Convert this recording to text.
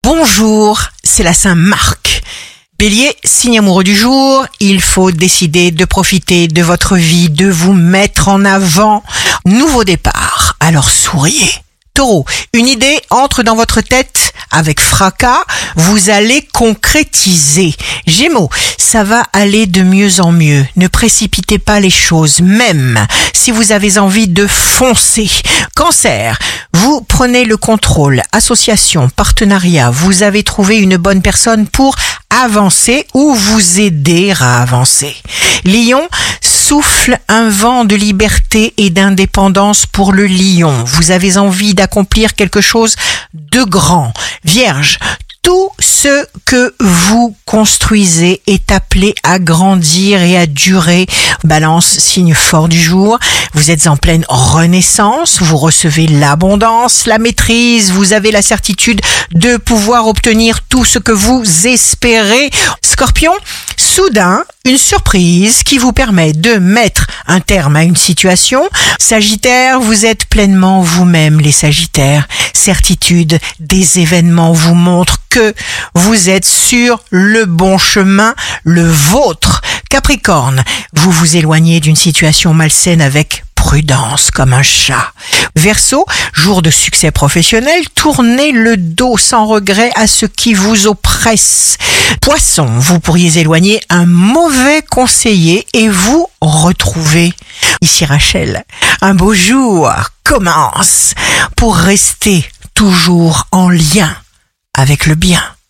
Bonjour, c'est la Saint-Marc. Bélier, signe amoureux du jour, il faut décider de profiter de votre vie, de vous mettre en avant. Nouveau départ, alors souriez. Taureau, une idée entre dans votre tête avec fracas, vous allez concrétiser. Gémeaux, ça va aller de mieux en mieux. Ne précipitez pas les choses, même si vous avez envie de foncer. Cancer, vous prenez le contrôle. Association, partenariat, vous avez trouvé une bonne personne pour avancer ou vous aider à avancer. Lion, souffle un vent de liberté et d'indépendance pour le lion. Vous avez envie d'accomplir quelque chose de grand. Vierge, tout ce que vous construisez est appelé à grandir et à durer. Balance, signe fort du jour. Vous êtes en pleine renaissance. Vous recevez l'abondance, la maîtrise. Vous avez la certitude de pouvoir obtenir tout ce que vous espérez. Scorpion, soudain, une surprise qui vous permet de mettre un terme à une situation. Sagittaire, vous êtes pleinement vous-même, les Sagittaires. Certitude des événements vous montre que vous êtes sur le bon chemin, le vôtre. Capricorne, vous vous éloignez d'une situation malsaine avec prudence comme un chat. Verseau, jour de succès professionnel, tournez le dos sans regret à ce qui vous oppresse. Poisson, vous pourriez éloigner un mauvais conseiller et vous retrouver. Ici Rachel, un beau jour commence pour rester toujours en lien avec le bien.